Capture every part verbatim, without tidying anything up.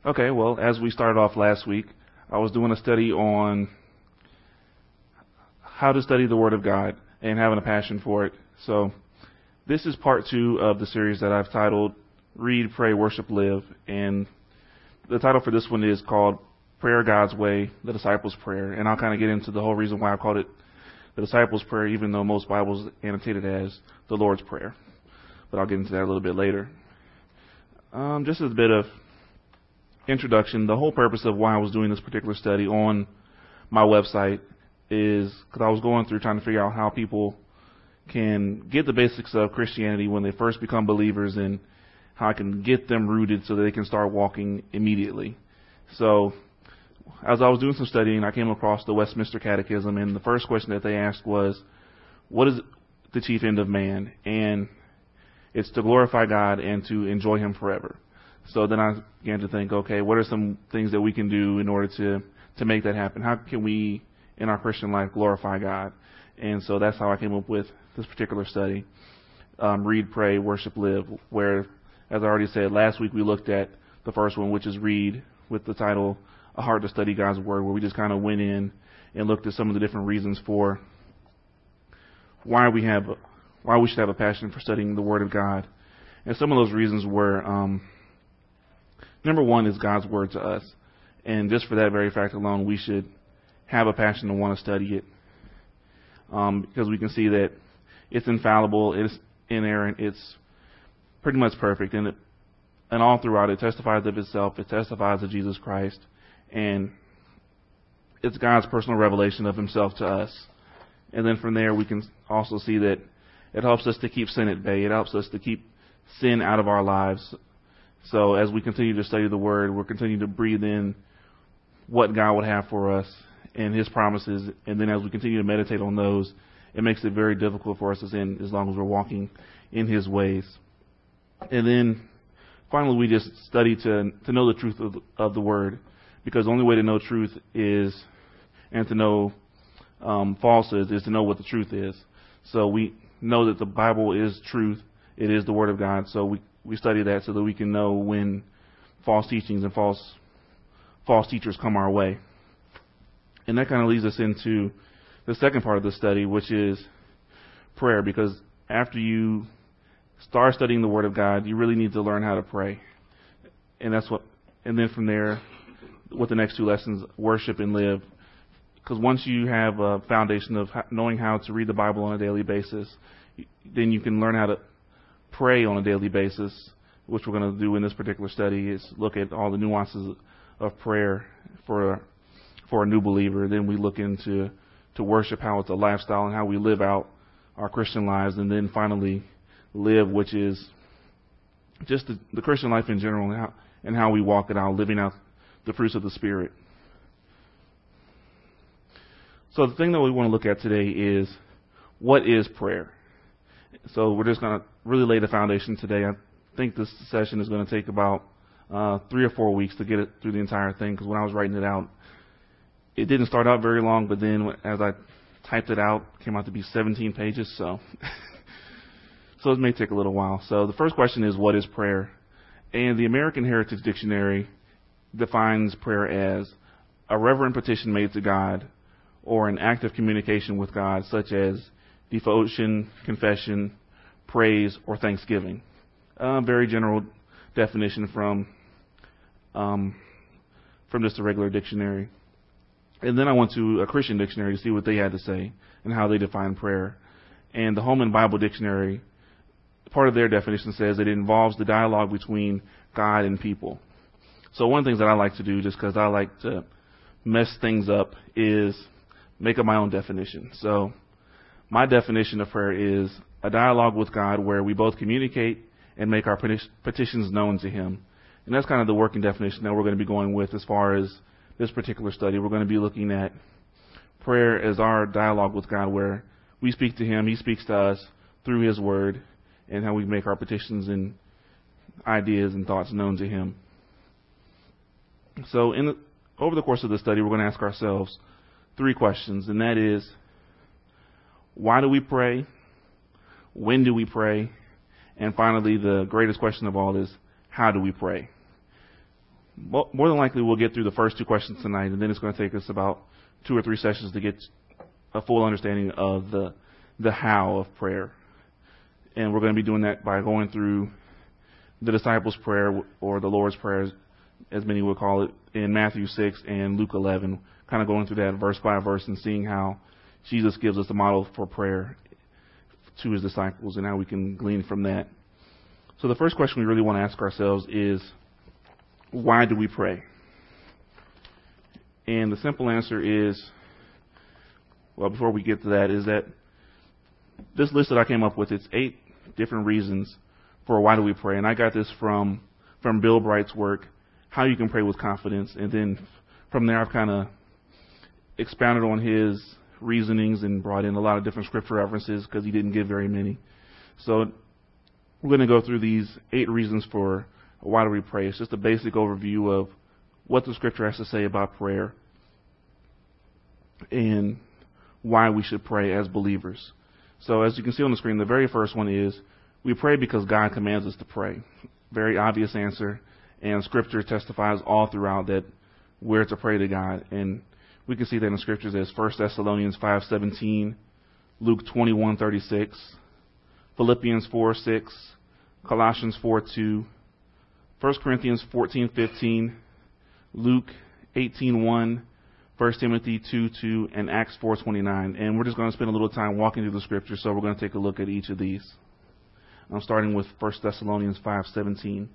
Okay, well, as we started off last week, I was doing a study on how to study the Word of God and having a passion for it. So this is part two of the series that I've titled Read, Pray, Worship, Live. And the title for this one is called Prayer God's Way, the Disciples' Prayer. And I'll kind of get into the whole reason why I called it the Disciples' Prayer, even though most Bibles annotate it as the Lord's Prayer. But I'll get into that a little bit later. Um, just as a bit of introduction, the whole purpose of why I was doing this particular study on my website is because I was going through trying to figure out how people can get the basics of Christianity when they first become believers and how I can get them rooted so that they can start walking immediately. So as I was doing some studying, I came across the Westminster Catechism, and the first question that they asked was, what is the chief end of man? And it's to glorify God and to enjoy Him forever. So then I began to think, okay, what are some things that we can do in order to, to make that happen? How can we, in our Christian life, glorify God? And so that's how I came up with this particular study, um, Read, Pray, Worship, Live, where, as I already said, last week we looked at the first one, which is Read, with the title, A Heart to Study God's Word, where we just kind of went in and looked at some of the different reasons for why we have, why we should have a passion for studying the Word of God. And some of those reasons were, um, number one is God's Word to us. And just for that very fact alone, we should have a passion to want to study it. Um, because we can see that it's infallible, it's inerrant, it's pretty much perfect. And it, and all throughout it testifies of itself, it testifies of Jesus Christ. And it's God's personal revelation of Himself to us. And then from there we can also see that it helps us to keep sin at bay. It helps us to keep sin out of our lives. So as we continue to study the Word, we're continuing to breathe in what God would have for us and His promises. And then as we continue to meditate on those, it makes it very difficult for us to sin as long as we're walking in His ways. And then finally, we just study to to know the truth of the, of the Word, because the only way to know truth is, and to know um, falsehoods is to know what the truth is. So we know that the Bible is truth. It is the Word of God. So we, we study that so that we can know when false teachings and false false teachers come our way. And that kind of leads us into the second part of the study, which is prayer, because after you start studying the Word of God, you really need to learn how to pray. And that's what, and then from there, with the next two lessons, worship and live. Because once you have a foundation of knowing how to read the Bible on a daily basis, then you can learn how to pray on a daily basis, which we're going to do in this particular study, is look at all the nuances of prayer for for a new believer. Then we look into to worship, how it's a lifestyle and how we live out our Christian lives. And then finally, live, which is just the, the Christian life in general and how, and how we walk it out, living out the fruits of the Spirit. So the thing that we want to look at today is, what is prayer? So we're just going to really lay the foundation today. I think this session is going to take about uh, three or four weeks to get it through the entire thing, because when I was writing it out, it didn't start out very long, but then as I typed it out, it came out to be seventeen pages, so so it may take a little while. So the first question is, what is prayer? And the American Heritage Dictionary defines prayer as a reverent petition made to God, or an act of communication with God, such as devotion, confession, praise, or thanksgiving. A very general definition from um, from just a regular dictionary. And then I went to a Christian dictionary to see what they had to say and how they define prayer. And the Holman Bible Dictionary, part of their definition says that it involves the dialogue between God and people. So one of the things that I like to do, just because I like to mess things up, is make up my own definition. So my definition of prayer is a dialogue with God where we both communicate and make our petitions known to Him. And that's kind of the working definition that we're going to be going with as far as this particular study. We're going to be looking at prayer as our dialogue with God, where we speak to Him, He speaks to us through His Word, and how we make our petitions and ideas and thoughts known to Him. So in the, over the course of the study, we're going to ask ourselves three questions, and that is, why do we pray? When do we pray? And finally, the greatest question of all is, how do we pray? more than likely we'll get through the first two questions tonight, and then it's going to take us about two or three sessions to get a full understanding of the the how of prayer. And we're going to be doing that by going through the disciples' prayer, or the Lord's Prayer, as many would call it, in Matthew six and Luke eleven, kind of going through that verse by verse and seeing how Jesus gives us a model for prayer to his disciples and how we can glean from that. So the first question we really want to ask ourselves is, why do we pray? And the simple answer is, well, before we get to that, is that this list that I came up with, it's eight different reasons for why do we pray. And I got this from, from Bill Bright's work, How You Can Pray with Confidence. And then from there, I've kind of expounded on his reasonings and brought in a lot of different scripture references because he didn't give very many. So we're going to go through these eight reasons for why do we pray. It's just a basic overview of what the scripture has to say about prayer and why we should pray as believers. So as you can see on the screen, the very first one is, we pray because God commands us to pray. Very obvious answer, and scripture testifies all throughout that we're to pray to God. And we can see that in the scriptures as First Thessalonians five seventeen, Luke twenty-one thirty-six, Philippians four six, Colossians four two, First Corinthians fourteen fifteen, Luke eighteen one, First Timothy two two, and Acts four twenty-nine. And we're just going to spend a little time walking through the scriptures, so we're going to take a look at each of these. I'm starting with First Thessalonians five seventeen.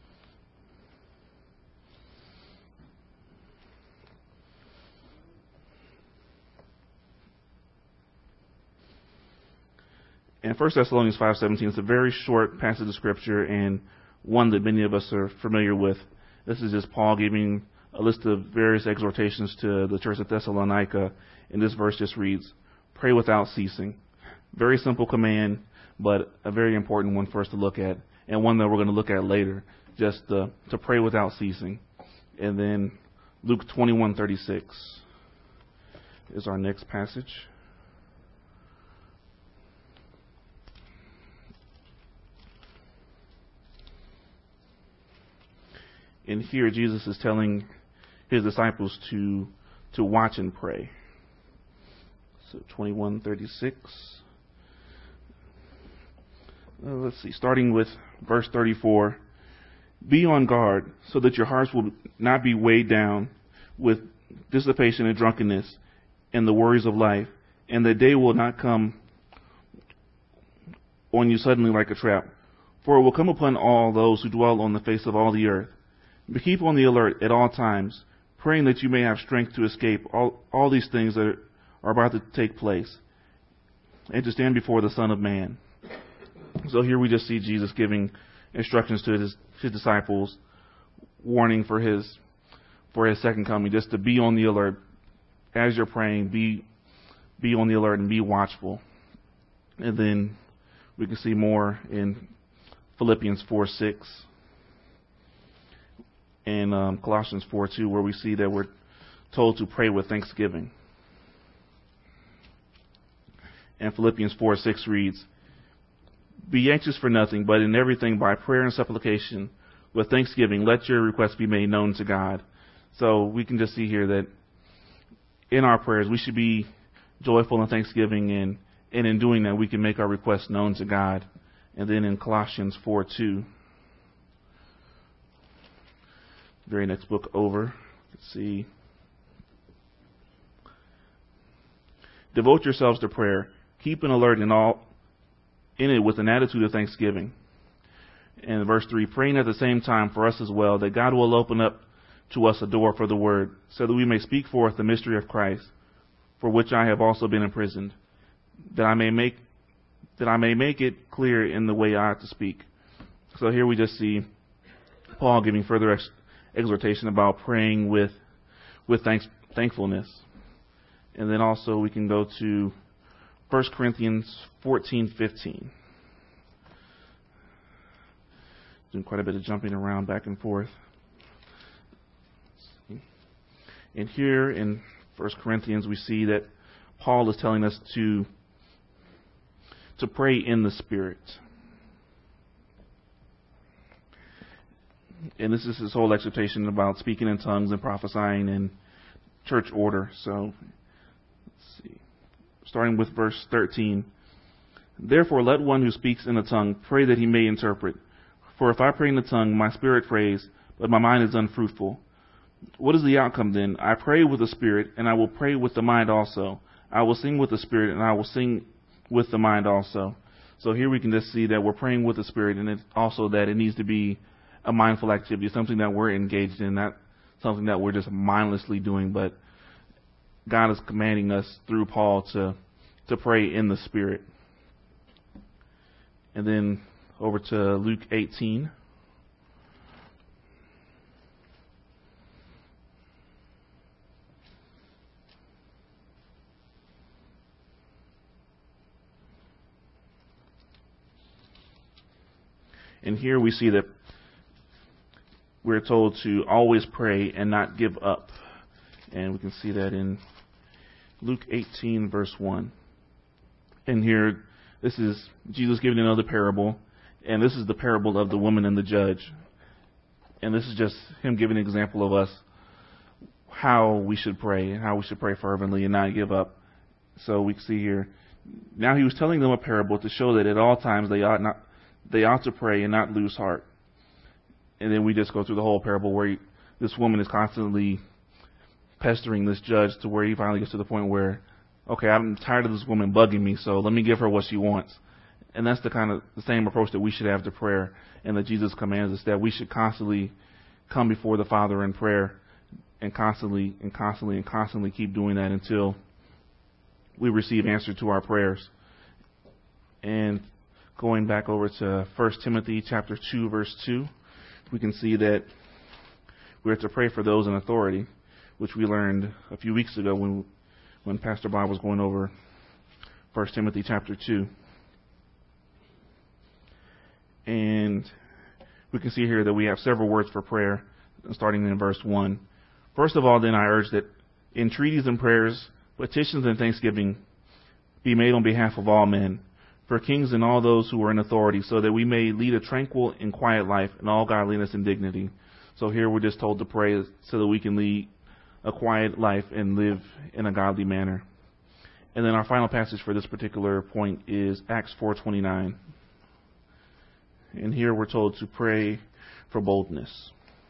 And First Thessalonians five seventeen is a very short passage of scripture and one that many of us are familiar with. This is just Paul giving a list of various exhortations to the church at Thessalonica, and this verse just reads, "Pray without ceasing." Very simple command, but a very important one for us to look at, and one that we're going to look at later, just uh, to pray without ceasing. And then Luke twenty-one thirty-six is our next passage. And here Jesus is telling his disciples to to watch and pray. So twenty-one thirty-six. Uh, let's see, starting with verse thirty-four. Be on guard so that your hearts will not be weighed down with dissipation and drunkenness and the worries of life, and the day will not come on you suddenly like a trap. For it will come upon all those who dwell on the face of all the earth. But keep on the alert at all times, praying that you may have strength to escape all, all these things that are about to take place, and to stand before the Son of Man. So here we just see Jesus giving instructions to his, his disciples, warning for his for his second coming, just to be on the alert. As you're praying, be be on the alert and be watchful. And then we can see more in Philippians four six. And um, Colossians four two, where we see that we're told to pray with thanksgiving. And Philippians four six reads, "Be anxious for nothing, but in everything by prayer and supplication, with thanksgiving, let your requests be made known to God." So we can just see here that in our prayers, we should be joyful in thanksgiving, and, and in doing that, we can make our requests known to God. And then in Colossians four two, very next book over. Let's see. "Devote yourselves to prayer. Keep an alert in all in it with an attitude of thanksgiving." And verse three, "Praying at the same time for us as well, that God will open up to us a door for the word, so that we may speak forth the mystery of Christ, for which I have also been imprisoned, that I may make that I may make it clear in the way I ought to speak." So here we just see Paul giving further ex- exhortation about praying with with thanks, thankfulness. And then also we can go to First Corinthians fourteen fifteen. Doing quite a bit of jumping around back and forth. And here in First Corinthians we see that Paul is telling us to to pray in the Spirit. And this is his whole exhortation about speaking in tongues and prophesying and church order. So, let's see. Starting with verse thirteen. Therefore, let one who speaks in a tongue pray that he may interpret. For if I pray in the tongue, my spirit prays, but my mind is unfruitful. What is the outcome then? I pray with the spirit, and I will pray with the mind also. I will sing with the spirit, and I will sing with the mind also. So here we can just see that we're praying with the spirit, and it's also that it needs to be a mindful activity, something that we're engaged in, not something that we're just mindlessly doing, but God is commanding us through Paul to to pray in the spirit. And then over to Luke eighteen. And here we see that we're told to always pray and not give up. And we can see that in Luke eighteen, verse one. And here, this is Jesus giving another parable. And this is the parable of the woman and the judge. And this is just him giving an example of us, how we should pray, and how we should pray fervently and not give up. So we see here, now he was telling them a parable to show that at all times they ought not They ought to pray and not lose heart. And then we just go through the whole parable where he, this woman is constantly pestering this judge to where he finally gets to the point where, okay, I'm tired of this woman bugging me, so let me give her what she wants. And that's the kind of the same approach that we should have to prayer, and that Jesus commands us, that we should constantly come before the Father in prayer and constantly and constantly and constantly keep doing that until we receive answer to our prayers. And going back over to First Timothy chapter two, verse two, we can see that we're to pray for those in authority, which we learned a few weeks ago when when Pastor Bob was going over First Timothy chapter two. And we can see here that we have several words for prayer, starting in verse one. First of all, then, I urge that entreaties and prayers, petitions and thanksgiving be made on behalf of all men, for kings and all those who are in authority, so that we may lead a tranquil and quiet life in all godliness and dignity. So here we're just told to pray so that we can lead a quiet life and live in a godly manner. And then our final passage for this particular point is Acts four twenty-nine. And here we're told to pray for boldness.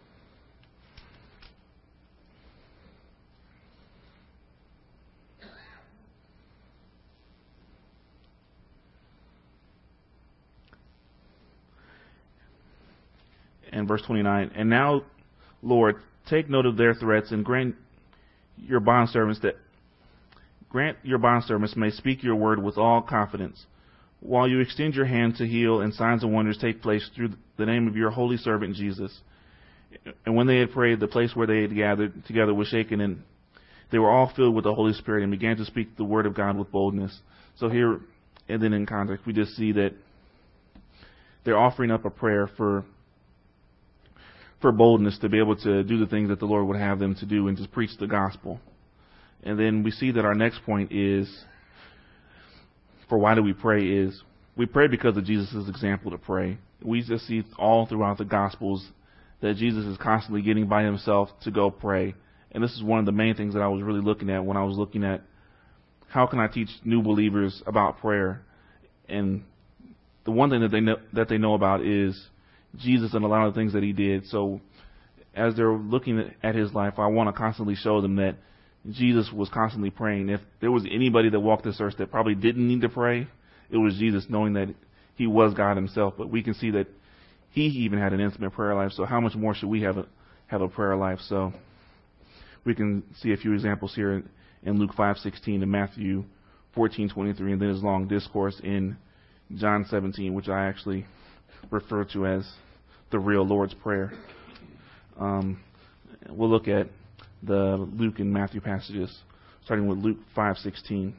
And verse twenty-nine, and now, Lord, take note of their threats and grant your bondservants that grant your bondservants may speak your word with all confidence, while you extend your hand to heal and signs and wonders take place through the name of your holy servant Jesus. And when they had prayed, the place where they had gathered together was shaken, and they were all filled with the Holy Spirit and began to speak the word of God with boldness. So here, and then in context, we just see that they're offering up a prayer for for boldness to be able to do the things that the Lord would have them to do and just preach the gospel. And then we see that our next point is, for why do we pray, is we pray because of Jesus' example to pray. We just see all throughout the Gospels that Jesus is constantly getting by himself to go pray. And this is one of the main things that I was really looking at when I was looking at how can I teach new believers about prayer. And the one thing that they know, that they know about is Jesus and a lot of the things that he did. So as they're looking at his life, I want to constantly show them that Jesus was constantly praying. If there was anybody that walked this earth that probably didn't need to pray, it was Jesus, knowing that he was God himself. But we can see that he even had an intimate prayer life. So how much more should we have a have a prayer life? So we can see a few examples here in Luke five sixteen and Matthew fourteen twenty-three, and then his long discourse in John seventeen, which I actually refer to as the real Lord's Prayer. Um, we'll look at the Luke and Matthew passages, starting with Luke five sixteen.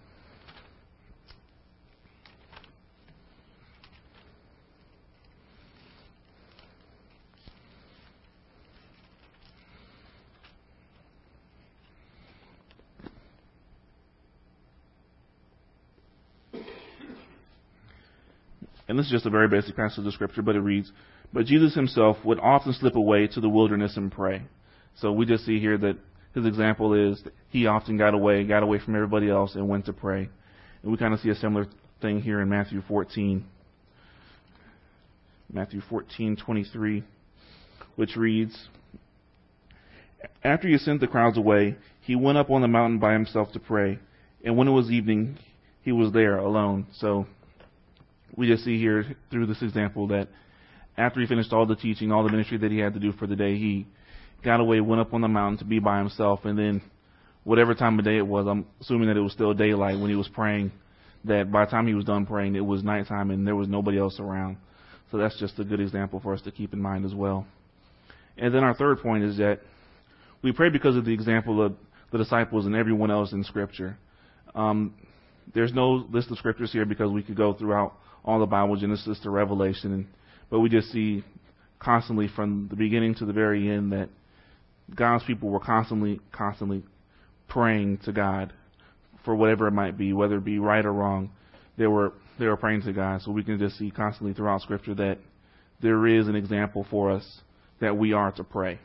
and this is just a very basic passage of scripture, but it reads, "But Jesus himself would often slip away to the wilderness and pray." So we just see here that his example is that he often got away, got away from everybody else and went to pray. And we kind of see a similar thing here in Matthew fourteen. Matthew fourteen twenty-three, which reads, "After he had sent the crowds away, he went up on the mountain by himself to pray. And when it was evening, he was there alone." So we just see here through this example that after he finished all the teaching, all the ministry that he had to do for the day, he got away, went up on the mountain to be by himself. And then whatever time of day it was, I'm assuming that it was still daylight when he was praying, that by the time he was done praying, it was nighttime and there was nobody else around. So that's just a good example for us to keep in mind as well. And then our third point is that we pray because of the example of the disciples and everyone else in Scripture. Um, there's no list of scriptures here because we could go throughout all the Bible, Genesis to Revelation, and, but we just see constantly from the beginning to the very end that God's people were constantly, constantly praying to God for whatever it might be, whether it be right or wrong. They were they were praying to God. So we can just see constantly throughout Scripture that there is an example for us that we are to pray.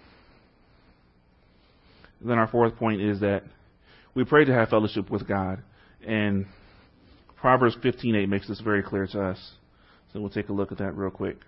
Then our fourth point is that we pray to have fellowship with God. And Proverbs fifteen eight makes this very clear to us. So we'll take a look at that real quick.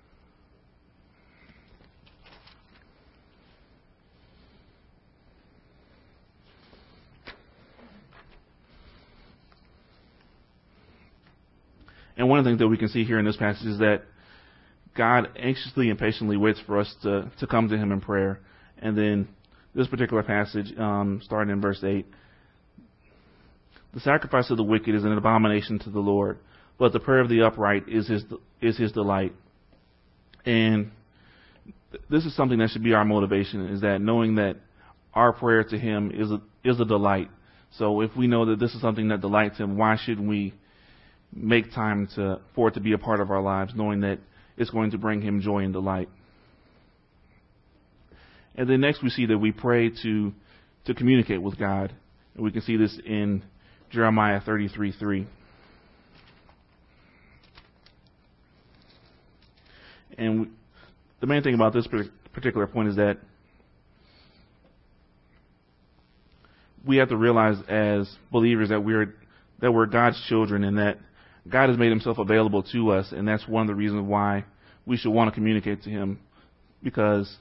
And one of the things that we can see here in this passage is that God anxiously and patiently waits for us to, to come to Him in prayer. And then this particular passage, um, starting in verse eight, "The sacrifice of the wicked is an abomination to the Lord, but the prayer of the upright is His is His delight." And this is something that should be our motivation: is that knowing that our prayer to Him is a, is a delight. So if we know that this is something that delights Him, why shouldn't we make time to for it to be a part of our lives, knowing that it's going to bring Him joy and delight? And then next we see that we pray to to communicate with God. And we can see this in Jeremiah thirty-three three. And the main thing about this particular point is that we have to realize as believers that we're that we're God's children and that God has made Himself available to us, and that's one of the reasons why we should want to communicate to Him. Because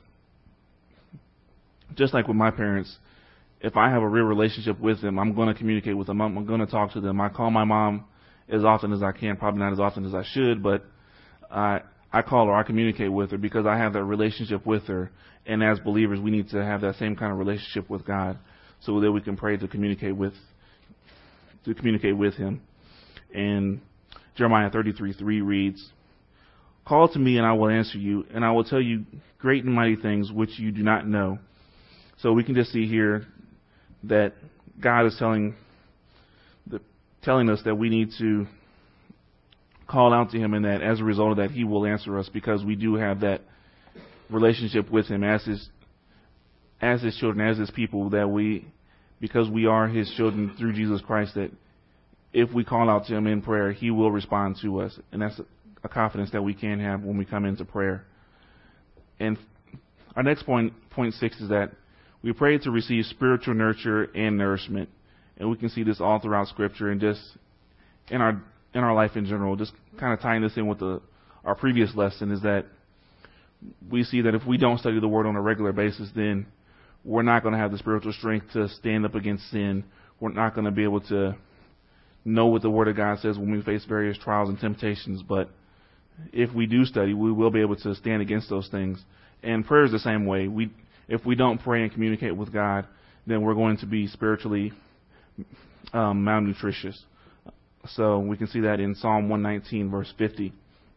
just like with my parents, if I have a real relationship with them, I'm going to communicate with them. I'm going to talk to them. I call my mom as often as I can, probably not as often as I should, but I I call her, I communicate with her because I have that relationship with her. And as believers, we need to have that same kind of relationship with God so that we can pray to communicate with to communicate with Him. And Jeremiah thirty-three three reads, "Call to me and I will answer you, and I will tell you great and mighty things which you do not know." So we can just see here that God is telling the, telling us that we need to call out to Him, and that as a result of that, He will answer us because we do have that relationship with Him as His as His children, as His people, that we, because we are His children through Jesus Christ, that if we call out to Him in prayer, He will respond to us. And that's a confidence that we can have when we come into prayer. And our next point, point six, is that we pray to receive spiritual nurture and nourishment. And we can see this all throughout Scripture and just in our in our life in general. Just kind of tying this in with the, our previous lesson is that we see that if we don't study the Word on a regular basis, then we're not going to have the spiritual strength to stand up against sin. We're not going to be able to know what the Word of God says when we face various trials and temptations. But if we do study, we will be able to stand against those things. And prayer is the same way. We, if we don't pray and communicate with God, then we're going to be spiritually um, malnutritious. So we can see that in Psalm one nineteen, verse fifty.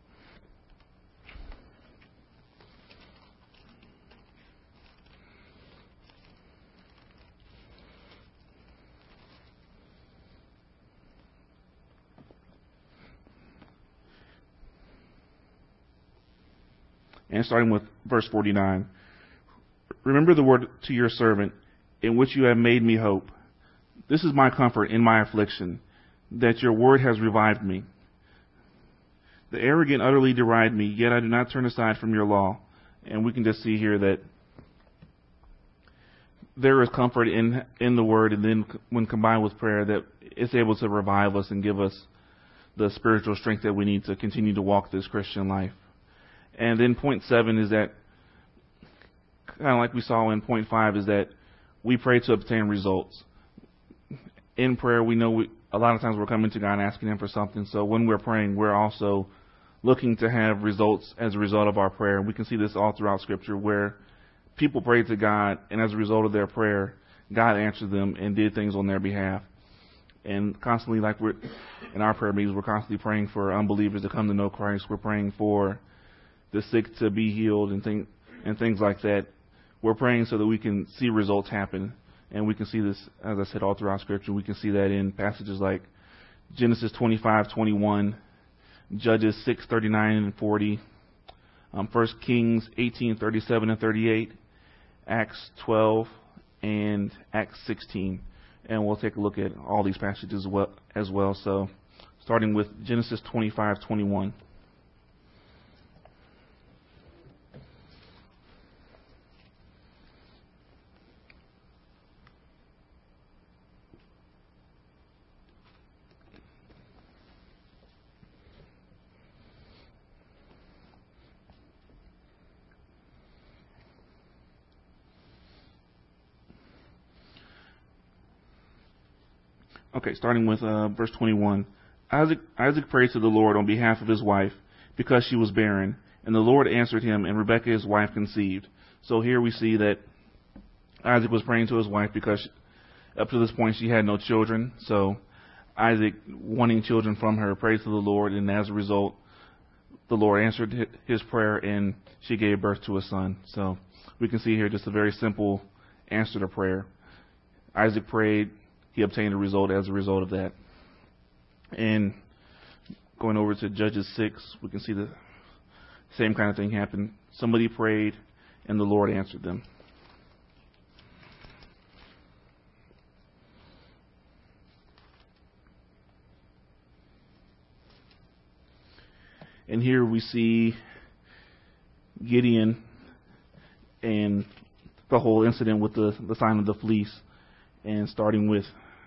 And starting with verse forty-nine. "Remember the word to your servant, in which you have made me hope. This is my comfort in my affliction, that your word has revived me." The arrogant utterly deride me, yet I do not turn aside from your law. And we can just see here that there is comfort in in the word, and then when combined with prayer, that it's able to revive us and give us the spiritual strength that we need to continue to walk this Christian life. And then point seven is that, kind of like we saw in point five, is that we pray to obtain results. In prayer, we know we, a lot of times we're coming to God and asking Him for something. So when we're praying, we're also looking to have results as a result of our prayer. And we can see this all throughout Scripture, where people prayed to God, and as a result of their prayer, God answered them and did things on their behalf. And constantly, like we're in our prayer meetings, we're constantly praying for unbelievers to come to know Christ. We're praying for the sick to be healed and things and things like that. We're praying so that we can see results happen. And we can see this, as I said, all throughout Scripture. We can see that in passages like Genesis twenty-five twenty-one, Judges six thirty-nine and forty, um, First Kings eighteen thirty-seven and thirty-eight, Acts twelve, and Acts sixteen. And we'll take a look at all these passages as well. So, starting with Genesis twenty-five twenty-one. Okay, starting with uh, verse twenty-one. Isaac, Isaac prayed to the Lord on behalf of his wife because she was barren, and the Lord answered him, and Rebekah his wife conceived. So here we see that Isaac was praying to his wife because she, up to this point she had no children. So Isaac, wanting children from her, prayed to the Lord, and as a result, the Lord answered his prayer, and she gave birth to a son. So we can see here just a very simple answer to prayer. Isaac prayed. He obtained a result as a result of that. And going over to Judges six, we can see the same kind of thing happen. Somebody prayed, and the Lord answered them. And here we see Gideon and the whole incident with the, the sign of the fleece. And starting with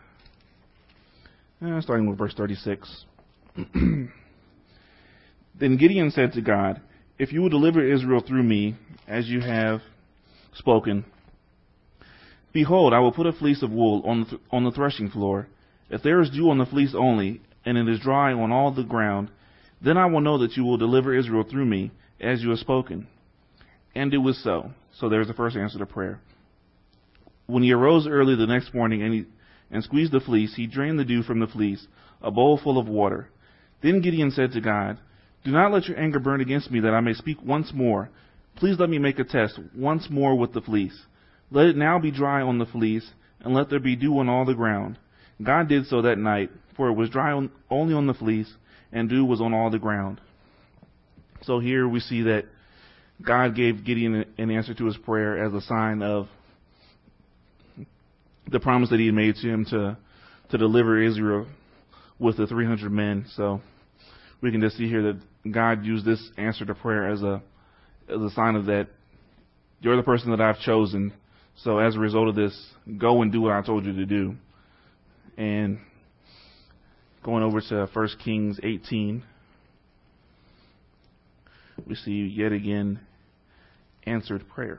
uh, starting with verse thirty-six. Then Gideon said to God, "If you will deliver Israel through me, as you have spoken, behold, I will put a fleece of wool on the, th- on the threshing floor. If there is dew on the fleece only, and it is dry on all the ground, then I will know that you will deliver Israel through me, as you have spoken." And it was so. So there's the first answer to prayer. When he arose early the next morning and, he, and squeezed the fleece, he drained the dew from the fleece, a bowl full of water. Then Gideon said to God, "Do not let your anger burn against me, that I may speak once more. Please let me make a test once more with the fleece. Let it now be dry on the fleece, and let there be dew on all the ground." God did so that night, for it was dry on, only on the fleece, and dew was on all the ground. So here we see that God gave Gideon an answer to his prayer as a sign of the promise that he had made to him to, to deliver Israel with the three hundred men. So we can just see here that God used this answer to prayer as a as a sign of that you're the person that I've chosen. So as a result of this, go and do what I told you to do. And going over to First Kings eighteen, we see yet again answered prayer.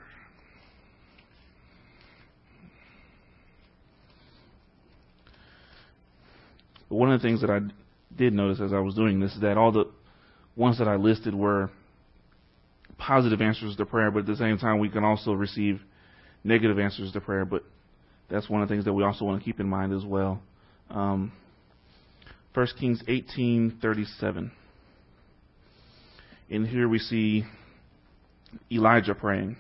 But one of the things that I did notice as I was doing this is that all the ones that I listed were positive answers to prayer, but at the same time we can also receive negative answers to prayer. But that's one of the things that we also want to keep in mind as well. Um, First Kings eighteen thirty-seven. And here we see Elijah praying.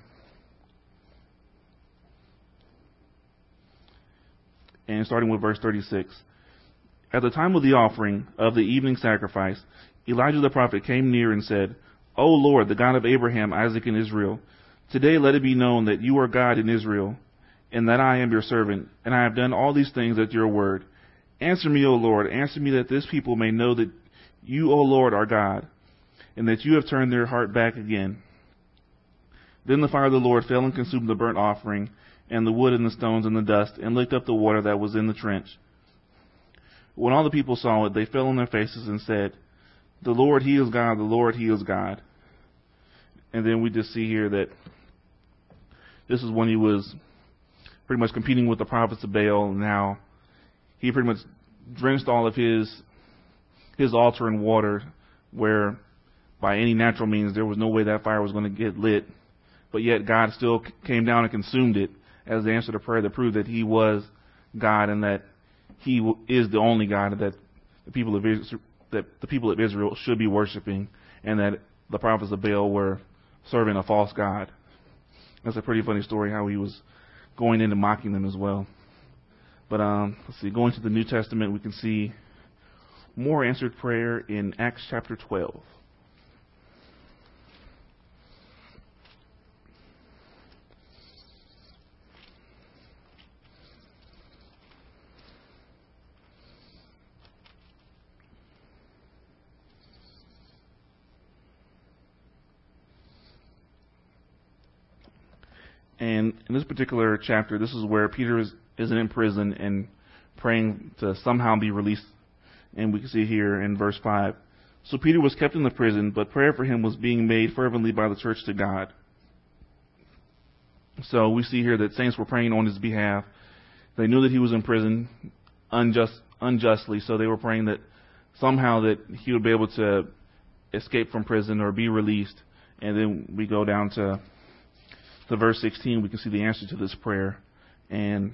And starting with verse thirty-six. At the time of the offering of the evening sacrifice, Elijah the prophet came near and said, "O Lord, the God of Abraham, Isaac, and Israel, today let it be known that you are God in Israel, and that I am your servant, and I have done all these things at your word. Answer me, O Lord, answer me, that this people may know that you, O Lord, are God. and that you have turned their heart back again. Then the fire of the Lord fell and consumed the burnt offering, and the wood and the stones and the dust, and licked up the water that was in the trench. When all the people saw it, they fell on their faces and said, "The Lord, He is God, the Lord, He is God." And then we just see here that this is when he was pretty much competing with the prophets of Baal, and now he pretty much drenched all of his his altar in water, where by any natural means there was no way that fire was going to get lit. But yet God still came down and consumed it as the answer to prayer that proved that He was God and that He is the only God that the people of Israel, that the people of Israel should be worshiping, and that the prophets of Baal were serving a false god. That's a pretty funny story how he was going in and mocking them as well. But um, let's see, going to the New Testament, we can see more answered prayer in Acts chapter twelve. And in this particular chapter, this is where Peter is, is in prison and praying to somehow be released. And we can see here in verse five. So Peter was kept in the prison, but prayer for him was being made fervently by the church to God. So we see here that saints were praying on his behalf. They knew that he was in prison unjust, unjustly, so they were praying that somehow that he would be able to escape from prison or be released. And then we go down to to verse sixteen, we can see the answer to this prayer. And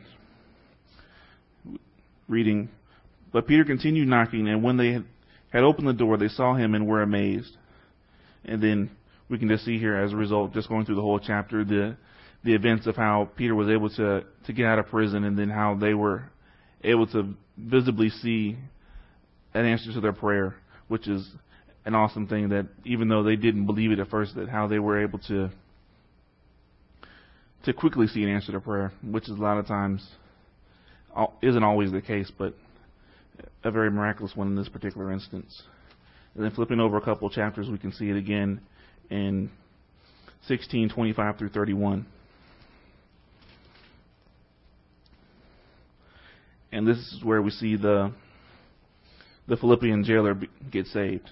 reading, but Peter continued knocking, and when they had opened the door, they saw him and were amazed. And then we can just see here, as a result, just going through the whole chapter, the the events of how Peter was able to, to get out of prison, and then how they were able to visibly see an answer to their prayer, which is an awesome thing, that even though they didn't believe it at first, that how they were able to to quickly see an answer to prayer, which is a lot of times isn't always the case, but a very miraculous one in this particular instance. And then flipping over a couple of chapters, we can see it again in sixteen twenty-five through thirty-one. And this is where we see the the Philippian jailer get saved.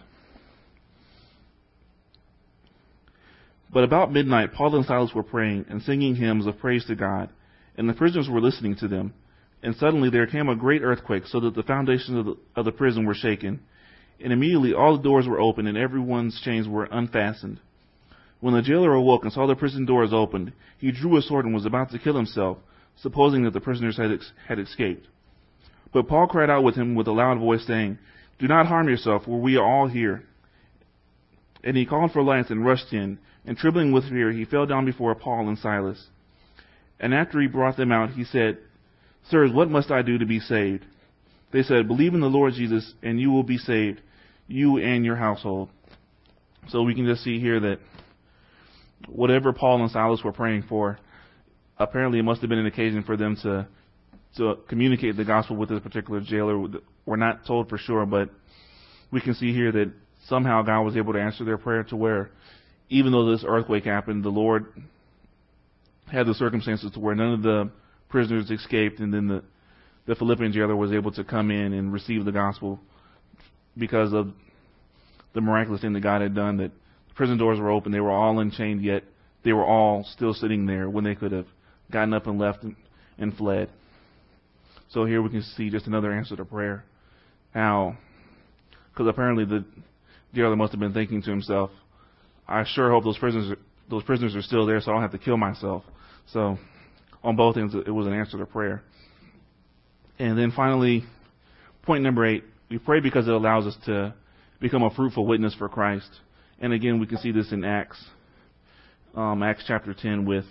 But about midnight, Paul and Silas were praying and singing hymns of praise to God, and the prisoners were listening to them. And suddenly there came a great earthquake, so that the foundations of the, of the prison were shaken. And immediately all the doors were opened, and everyone's chains were unfastened. When the jailer awoke and saw the prison doors opened, he drew a sword and was about to kill himself, supposing that the prisoners had, ex- had escaped. But Paul cried out with him with a loud voice, saying, "Do not harm yourself, for we are all here." And he called for lights and rushed in, and trembling with fear, he fell down before Paul and Silas. And after he brought them out, he said, "Sirs, what must I do to be saved?" They said, "Believe in the Lord Jesus, and you will be saved, you and your household." So we can just see here that whatever Paul and Silas were praying for, apparently it must have been an occasion for them to to communicate the gospel with this particular jailer. We're not told for sure, but we can see here that somehow God was able to answer their prayer, to where even though this earthquake happened, the Lord had the circumstances to where none of the prisoners escaped, and then the, the Philippian jailer was able to come in and receive the gospel because of the miraculous thing that God had done, that the prison doors were open, they were all unchained, yet they were all still sitting there when they could have gotten up and left and, and fled. So here we can see just another answer to prayer. How, because apparently the jailer must have been thinking to himself, I sure hope those prisoners those prisoners are still there, so I don't have to kill myself. So on both ends, it was an answer to prayer. And then finally, point number eight, we pray because it allows us to become a fruitful witness for Christ. And again, we can see this in Acts, um, Acts chapter ten, with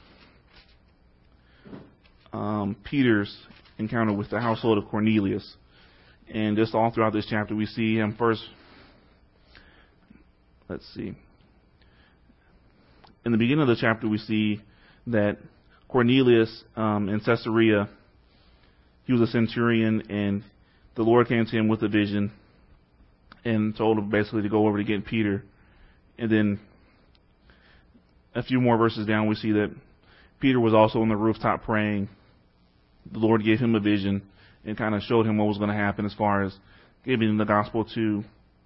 um, Peter's encounter with the household of Cornelius. And just all throughout this chapter, we see him first. Let's see. In the beginning of the chapter, we see that Cornelius um, in Caesarea, he was a centurion, and the Lord came to him with a vision and told him basically to go over to get Peter. And then a few more verses down, we see that Peter was also on the rooftop praying. The Lord gave him a vision and kind of showed him what was going to happen as far as giving the gospel to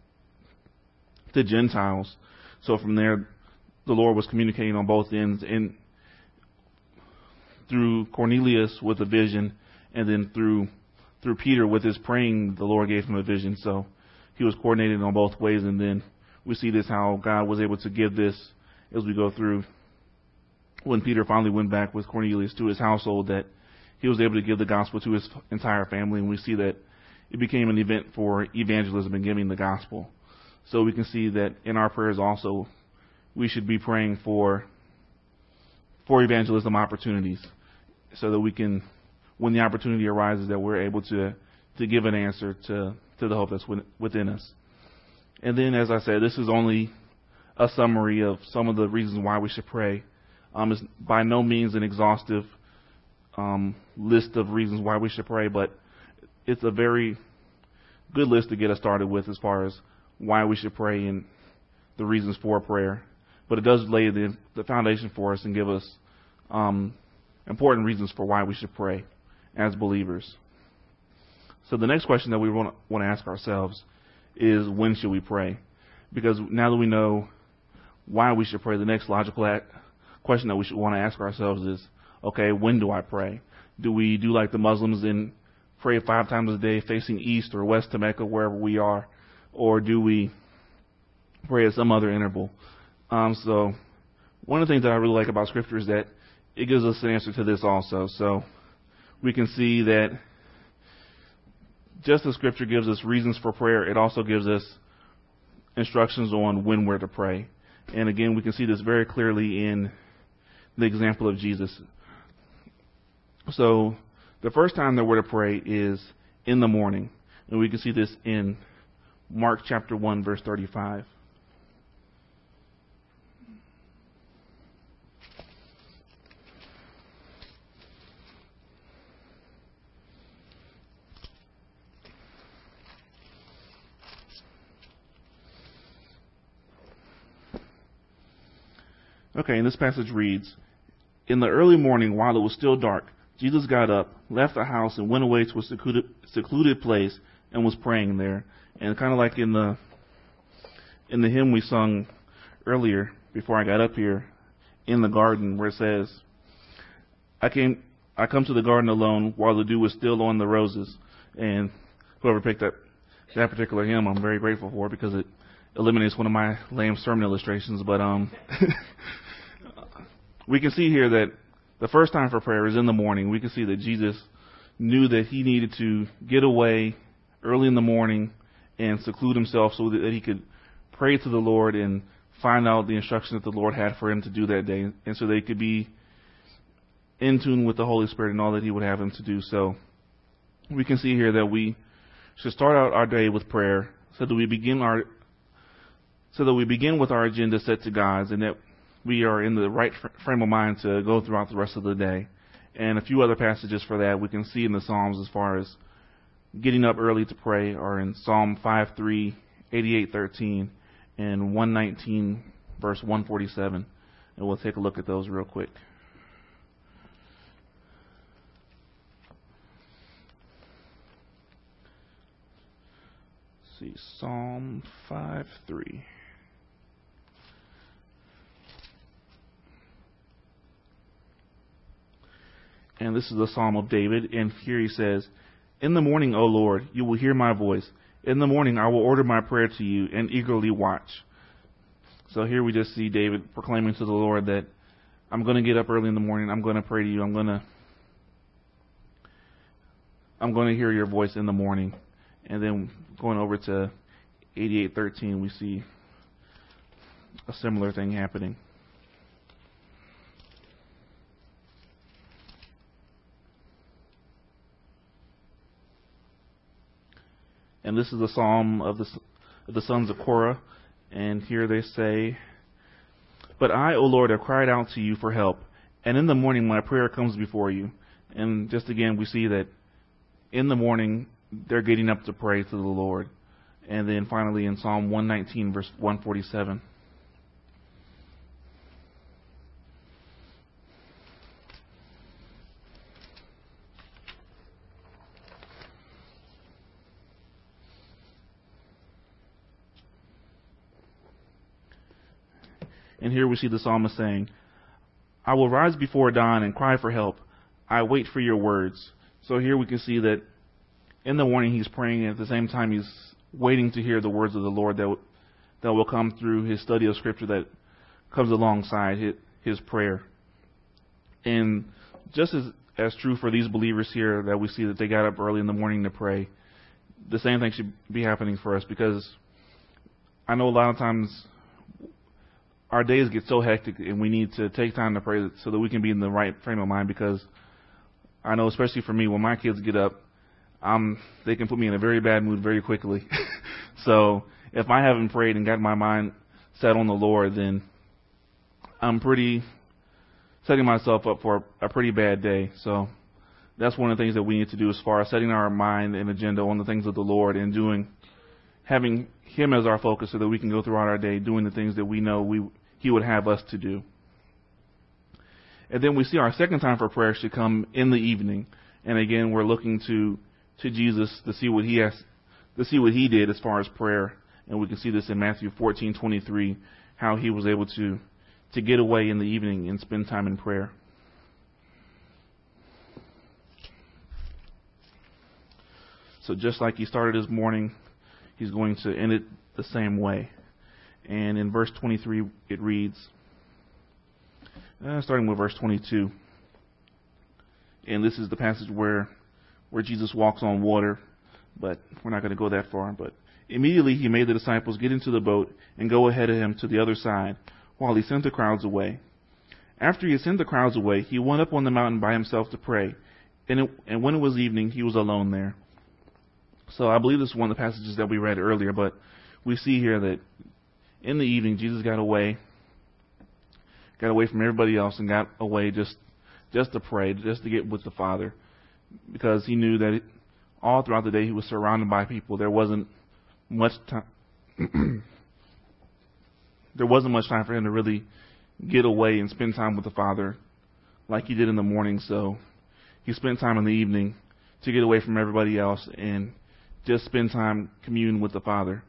the Gentiles. So from there, the Lord was communicating on both ends, and through Cornelius with a vision, and then through through Peter with his praying, the Lord gave him a vision. So he was coordinated on both ways, and then we see this how God was able to give this as we go through. When Peter finally went back with Cornelius to his household, that he was able to give the gospel to his entire family, and we see that it became an event for evangelism and giving the gospel. So we can see that in our prayers also, we should be praying for for evangelism opportunities, so that we can, when the opportunity arises, that we're able to to give an answer to to the hope that's within us. And then, as I said, this is only a summary of some of the reasons why we should pray. Um, it's by no means an exhaustive um, list of reasons why we should pray, but it's a very good list to get us started with as far as why we should pray and the reasons for prayer. But it does lay the, the foundation for us and give us um, important reasons for why we should pray as believers. So the next question that we want to, want to ask ourselves is, when should we pray? Because now that we know why we should pray, the next logical act, question that we should want to ask ourselves is, okay, when do I pray? Do we do like the Muslims and pray five times a day facing east or west to Mecca, wherever we are? Or do we pray at some other interval? Um, so one of the things that I really like about Scripture is that it gives us an answer to this also. So we can see that just as Scripture gives us reasons for prayer, it also gives us instructions on when we're to pray. And again, we can see this very clearly in the example of Jesus. So the first time that we're to pray is in the morning. And we can see this in Mark chapter one, verse thirty-five. Okay, and this passage reads, "In the early morning, while it was still dark, Jesus got up, left the house, and went away to a secluded, secluded place and was praying there." And kind of like in the in the hymn we sung earlier before I got up here, in the garden, where it says, I came, I come to the garden alone while the dew was still on the roses. And whoever picked up that particular hymn, I'm very grateful for, because it eliminates one of my lame sermon illustrations. But um, we can see here that the first time for prayer is in the morning. We can see that Jesus knew that he needed to get away early in the morning and seclude himself so that he could pray to the Lord and find out the instructions that the Lord had for him to do that day, and so they could be in tune with the Holy Spirit and all that he would have him to do. So we can see here that we should start out our day with prayer, so that we begin our so that we begin with our agenda set to God's, and that we are in the right frame of mind to go throughout the rest of the day. And a few other passages for that we can see in the Psalms as far as getting up early to pray are in Psalm five three, eighty-eight thirteen, and one nineteen, verse one forty-seven. And we'll take a look at those real quick. Let's see, Psalm five three. And this is the Psalm of David, and here he says, "In the morning, O Lord, you will hear my voice. In the morning I will order my prayer to you and eagerly watch." So here we just see David proclaiming to the Lord that I'm going to get up early in the morning, I'm going to pray to you, I'm going to I'm going to hear your voice in the morning. And then going over to eighty-eight thirteen, we see a similar thing happening. And this is the Psalm of the, of the sons of Korah. And here they say, "But I, O Lord, have cried out to you for help, and in the morning my prayer comes before you." And just again, we see that in the morning they're getting up to pray to the Lord. And then finally in Psalm one nineteen, verse one forty-seven. And here we see the psalmist saying, I will rise before dawn and cry for help. I wait for your words. So here we can see that in the morning he's praying, and at the same time he's waiting to hear the words of the Lord that, that will come through his study of Scripture that comes alongside his, his prayer. And just as, as true for these believers here that we see that they got up early in the morning to pray, the same thing should be happening for us, because I know a lot of times our days get so hectic and we need to take time to pray so that we can be in the right frame of mind, because I know, especially for me, when my kids get up, um, they can put me in a very bad mood very quickly. So if I haven't prayed and got my mind set on the Lord, then I'm pretty setting myself up for a pretty bad day. So that's one of the things that we need to do as far as setting our mind and agenda on the things of the Lord and doing, having Him as our focus so that we can go throughout our day doing the things that we know we He would have us to do. And then we see our second time for prayer should come in the evening. And again, we're looking to to Jesus to see what He has, to see what He did as far as prayer. And we can see this in Matthew fourteen twenty-three, how He was able to to get away in the evening and spend time in prayer. So just like He started His morning, He's going to end it the same way. And in verse twenty-three, it reads, uh, starting with verse twenty-two. And this is the passage where where Jesus walks on water, but we're not going to go that far. But immediately He made the disciples get into the boat and go ahead of Him to the other side, while He sent the crowds away. After He had sent the crowds away, He went up on the mountain by Himself to pray. And, it, and when it was evening, He was alone there. So I believe this is one of the passages that we read earlier, but we see here that in the evening, Jesus got away, got away from everybody else and got away just, just to pray, just to get with the Father, because He knew that it, all throughout the day He was surrounded by people. There wasn't much time. There wasn't much time for Him to really get away and spend time with the Father like He did in the morning. So He spent time in the evening to get away from everybody else and just spend time communing with the Father.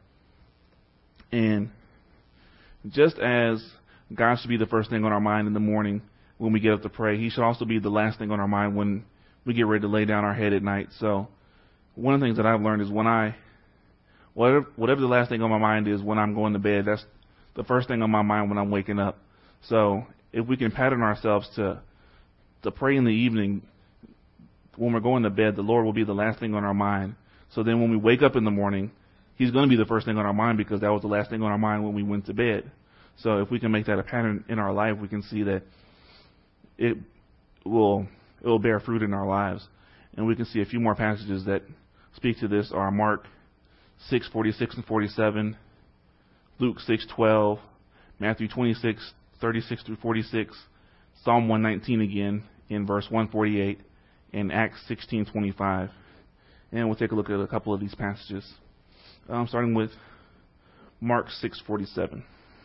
And just as God should be the first thing on our mind in the morning when we get up to pray, He should also be the last thing on our mind when we get ready to lay down our head at night. So one of the things that I've learned is when I, whatever, whatever the last thing on my mind is when I'm going to bed, that's the first thing on my mind when I'm waking up. So if we can pattern ourselves to to pray in the evening when we're going to bed, the Lord will be the last thing on our mind. So then when we wake up in the morning, He's going to be the first thing on our mind, because that was the last thing on our mind when we went to bed. So if we can make that a pattern in our life, we can see that it will it will bear fruit in our lives. And we can see a few more passages that speak to this are Mark six forty-six and forty-seven, Luke six twelve, Matthew twenty-six thirty-six through forty-six, Psalm one nineteen again in verse one forty-eight, and Acts sixteen twenty-five. And we'll take a look at a couple of these passages. Um, starting with Mark six forty-seven.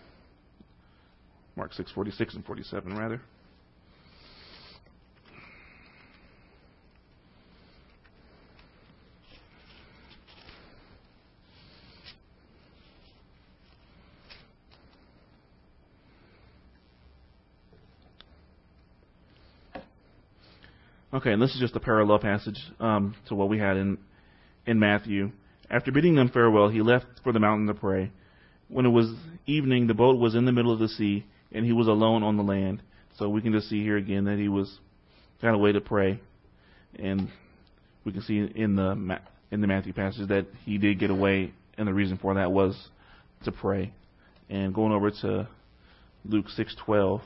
Mark six forty-six and forty-seven, rather. Okay, and this is just a parallel passage um, to what we had in in Matthew. After bidding them farewell, He left for the mountain to pray. When it was evening, the boat was in the middle of the sea, and He was alone on the land. So we can just see here again that He was got away to pray, and we can see in the in the Matthew passage that He did get away, and the reason for that was to pray. And going over to Luke six twelve.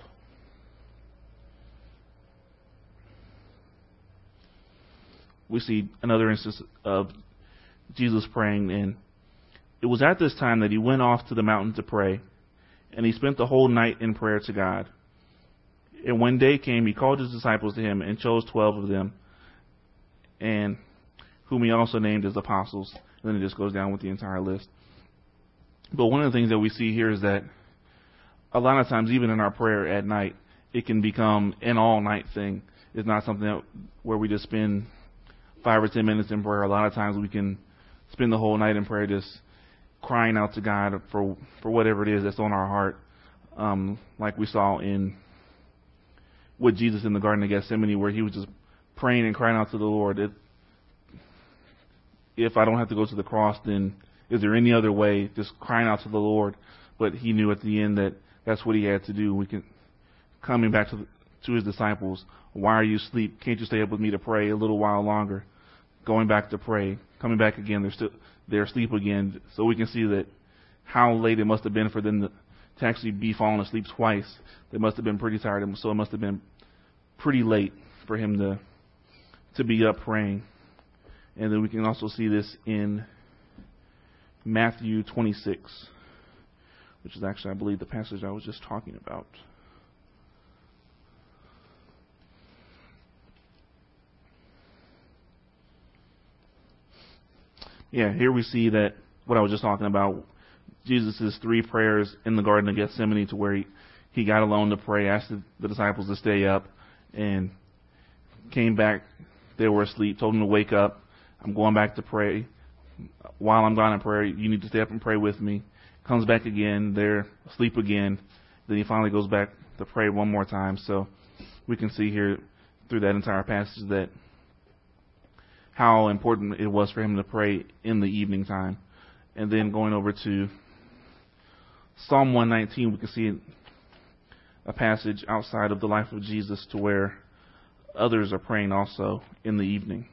We see another instance of Jesus praying, and it was at this time that He went off to the mountain to pray, and He spent the whole night in prayer to God. And when day came, He called His disciples to Him and chose twelve of them, and whom He also named as apostles. And then it just goes down with the entire list. But one of the things that we see here is that a lot of times, even in our prayer at night, it can become an all-night thing. It's not something that, where we just spend five or ten minutes in prayer. A lot of times we can spend the whole night in prayer just crying out to God for for whatever it is that's on our heart. um, like we saw in with Jesus in the Garden of Gethsemane, where he was just praying and crying out to the Lord. It, if I don't have to go to the cross, then is there any other way? Just crying out to the Lord. But he knew at the end that that's what he had to do. We can coming back to the, to his disciples. Why are you asleep? Can't you stay up with me to pray a little while longer? Going back to pray, coming back again. They're still they're asleep again. So we can see that how late it must have been for them to, to actually be falling asleep twice. They must have been pretty tired. So it must have been pretty late for him to to be up praying. And then we can also see this in Matthew twenty-six, which is actually, I believe, the passage I was just talking about. Yeah, here we see that what I was just talking about, Jesus' three prayers in the Garden of Gethsemane, to where he, he got alone to pray, asked the, the disciples to stay up, and came back. They were asleep, told them to wake up. I'm going back to pray. While I'm gone in prayer, you need to stay up and pray with me. Comes back again, they're asleep again. Then he finally goes back to pray one more time. So we can see here through that entire passage that how important it was for him to pray in the evening time. And then going over to Psalm one nineteen, we can see a passage outside of the life of Jesus to where others are praying also in the evening.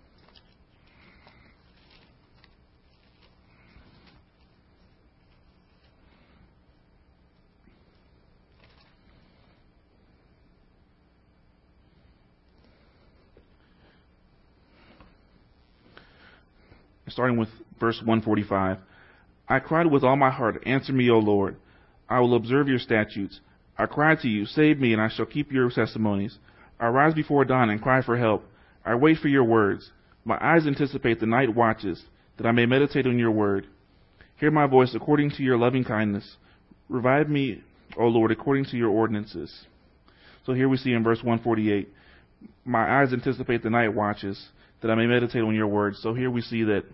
Starting with verse one forty-five. I cried with all my heart, answer me, O Lord. I will observe your statutes. I cried to you, save me, and I shall keep your testimonies. I rise before dawn and cry for help. I wait for your words. My eyes anticipate the night watches, that I may meditate on your word. Hear my voice according to your loving kindness. Revive me, O Lord, according to your ordinances. So here we see in verse one forty-eight, my eyes anticipate the night watches, that I may meditate on your word. So here we see that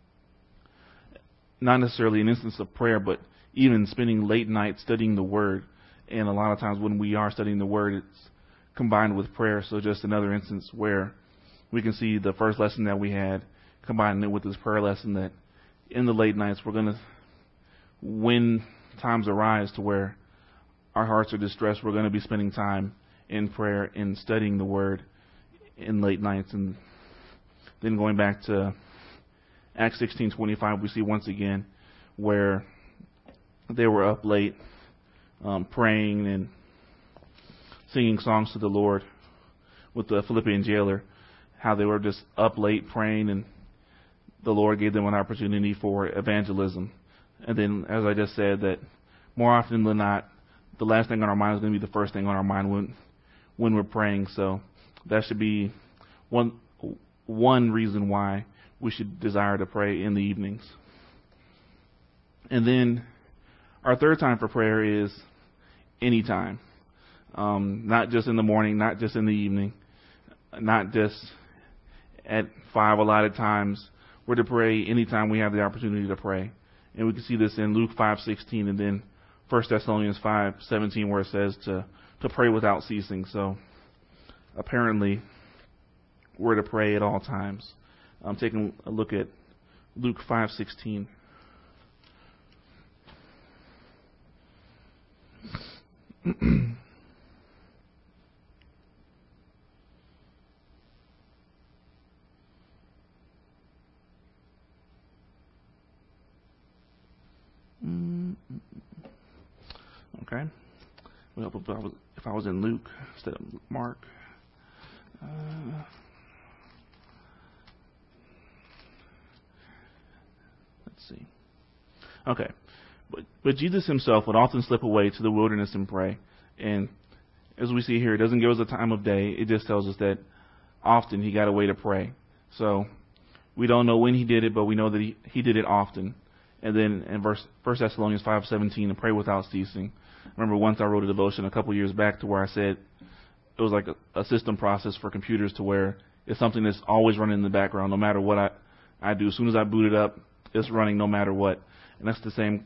not necessarily an instance of prayer, but even spending late nights studying the word. And a lot of times when we are studying the word, it's combined with prayer. So just another instance where we can see the first lesson that we had, combining it with this prayer lesson, that in the late nights we're going to, when times arise to where our hearts are distressed, we're going to be spending time in prayer and studying the word in late nights. And then going back to Acts sixteen twenty-five, we see once again where they were up late um, praying and singing songs to the Lord with the Philippian jailer, how they were just up late praying, and the Lord gave them an opportunity for evangelism. And then, as I just said, that more often than not, the last thing on our mind is going to be the first thing on our mind when when we're praying. So that should be one one reason why we should desire to pray in the evenings. And then our third time for prayer is any time. Um, not just in the morning, not just in the evening, not just at five allotted times. We're to pray anytime we have the opportunity to pray. And we can see this in Luke five sixteen and then First Thessalonians five seventeen, where it says to, to pray without ceasing. So apparently we're to pray at all times. I'm taking a look at Luke five sixteen. Okay. Well, if I was, if I was in Luke instead of Mark. Uh, let's see. Okay. But, but Jesus himself would often slip away to the wilderness and pray. And as we see here, it doesn't give us a time of day. It just tells us that often he got away to pray. So we don't know when he did it, but we know that he, he did it often. And then in verse First Thessalonians five seventeen, to pray without ceasing. I remember once I wrote a devotion a couple years back to where I said it was like a, a system process for computers to where it's something that's always running in the background no matter what I, I do. As soon as I boot it up, it's running no matter what. And that's the same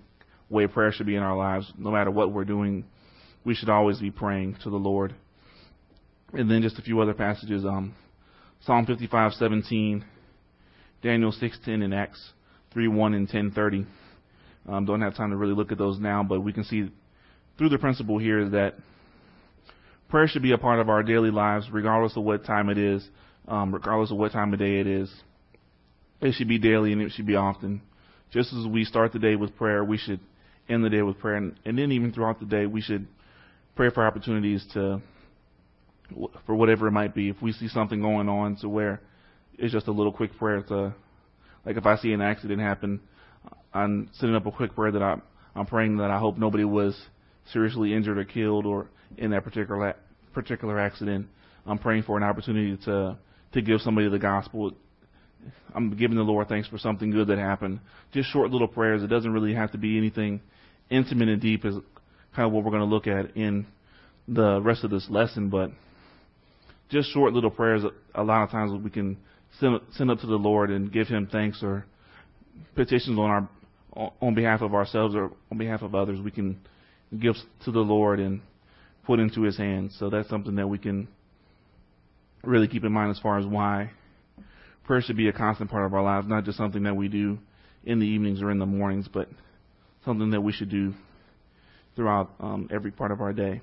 way prayer should be in our lives. No matter what we're doing, we should always be praying to the Lord. And then just a few other passages. Um, Psalm fifty-five seventeen, Daniel six ten, and Acts three one and ten thirty. Um, don't have time to really look at those now, but we can see through the principle here that prayer should be a part of our daily lives, regardless of what time it is, um, regardless of what time of day it is. It should be daily and it should be often. Just as we start the day with prayer, we should end the day with prayer. And, and then even throughout the day, we should pray for opportunities to, for whatever it might be. If we see something going on to where it's just a little quick prayer to, like if I see an accident happen, I'm sending up a quick prayer that I'm, I'm praying that I hope nobody was seriously injured or killed or in that particular particular accident. I'm praying for an opportunity to to give somebody the gospel. I'm giving the Lord thanks for something good that happened. Just short little prayers. It doesn't really have to be anything intimate and deep, is kind of what we're going to look at in the rest of this lesson. But just short little prayers. A lot of times we can send send up to the Lord and give Him thanks, or petitions on our on behalf of ourselves or on behalf of others. We can give to the Lord and put into His hands. So that's something that we can really keep in mind as far as why prayer should be a constant part of our lives, not just something that we do in the evenings or in the mornings, but something that we should do throughout um, every part of our day.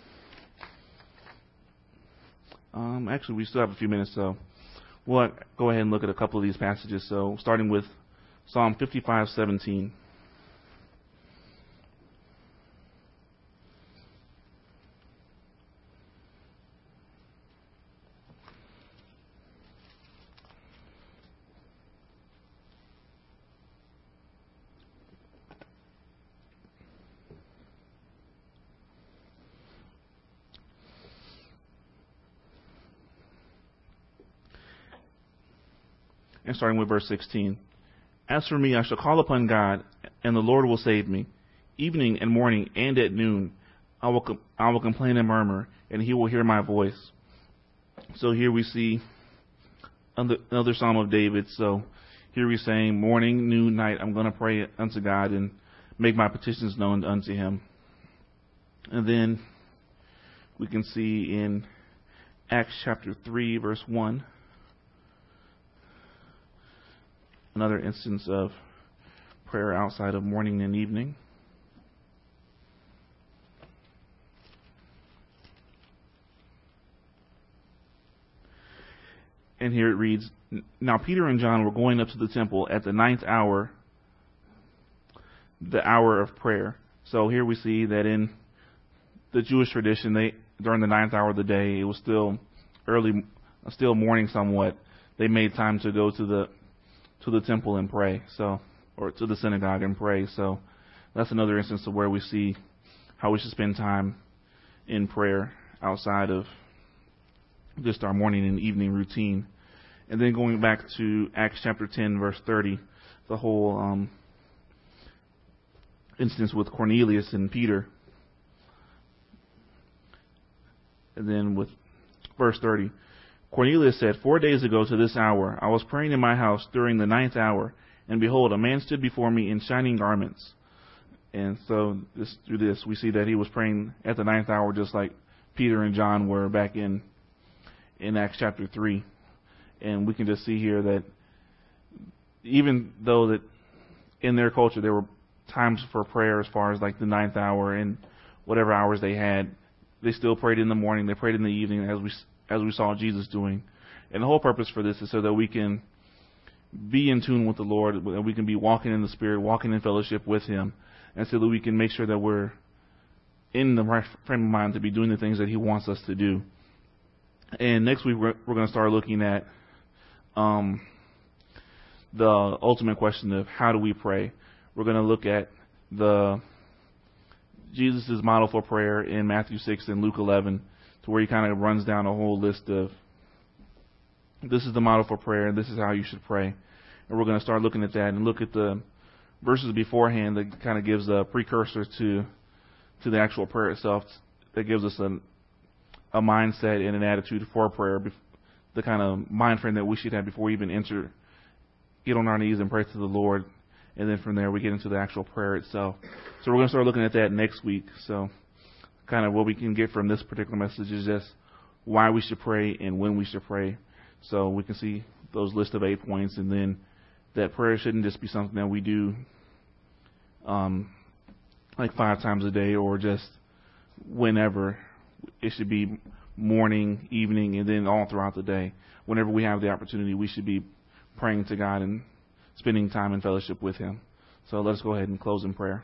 Um, actually, we still have a few minutes, so we'll go ahead and look at a couple of these passages. So starting with Psalm fifty-five seventeen. And starting with verse sixteen. As for me, I shall call upon God, and the Lord will save me. Evening and morning and at noon, I will com- I will complain and murmur, and He will hear my voice. So here we see another Psalm of David. So here we're saying, morning, noon, night, I'm going to pray unto God and make my petitions known unto Him. And then we can see in Acts chapter three, verse one, another instance of prayer outside of morning and evening. And here it reads, Now Peter and John were going up to the temple at the ninth hour, the hour of prayer. So here we see that in the Jewish tradition, they during the ninth hour of the day, it was still early, still morning somewhat. They made time to go to the to the temple and pray, so or to the synagogue and pray. So that's another instance of where we see how we should spend time in prayer outside of just our morning and evening routine. And then going back to Acts chapter ten, verse thirty, the whole um, instance with Cornelius and Peter. And then with verse thirty, Cornelius said, Four days ago to this hour, I was praying in my house during the ninth hour, and behold, a man stood before me in shining garments. And so this, through this, we see that he was praying at the ninth hour, just like Peter and John were back in in Acts chapter three. And we can just see here that even though that in their culture there were times for prayer as far as like the ninth hour and whatever hours they had, they still prayed in the morning, they prayed in the evening, as we as we saw Jesus doing. And the whole purpose for this is so that we can be in tune with the Lord, and we can be walking in the Spirit, walking in fellowship with Him, and so that we can make sure that we're in the right frame of mind to be doing the things that He wants us to do. And next week we're, we're going to start looking at um, the ultimate question of how do we pray. We're going to look at the Jesus' model for prayer in Matthew six and Luke eleven, to where He kind of runs down a whole list of this is the model for prayer, and this is how you should pray. And we're going to start looking at that and look at the verses beforehand that kind of gives a precursor to to the actual prayer itself, that gives us a, a mindset and an attitude for prayer, the kind of mind frame that we should have before we even enter, get on our knees and pray to the Lord, and then from there we get into the actual prayer itself. So we're going to start looking at that next week. So kind of what we can get from this particular message is just why we should pray and when we should pray. So we can see those list of eight points, and then that prayer shouldn't just be something that we do um, like five times a day or just whenever. It should be morning, evening, and then all throughout the day. Whenever we have the opportunity, we should be praying to God and spending time in fellowship with Him. So let's go ahead and close in prayer.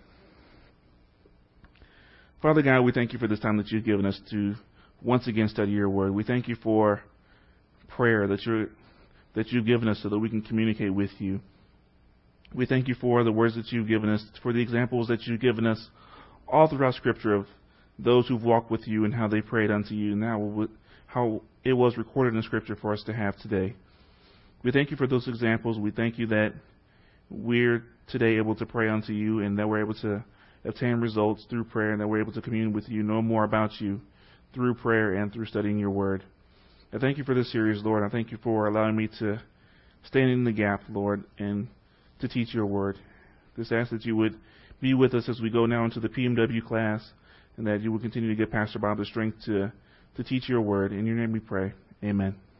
Father God, we thank you for this time that you've given us to once again study your word. We thank you for prayer that you're that you've given us so that we can communicate with you. We thank you for the words that you've given us, for the examples that you've given us all throughout Scripture of those who've walked with you and how they prayed unto you, and now how it was recorded in Scripture for us to have today. We thank you for those examples. We thank you that we're today able to pray unto you, and that we're able to obtain results through prayer, and that we're able to commune with you, know more about you through prayer and through studying your word. I thank you for this series, Lord. I thank you for allowing me to stand in the gap, Lord, and to teach your word. Just ask that you would be with us as we go now into the P M W class, and that you would continue to give Pastor Bob the strength to, to teach your word. In your name we pray. Amen.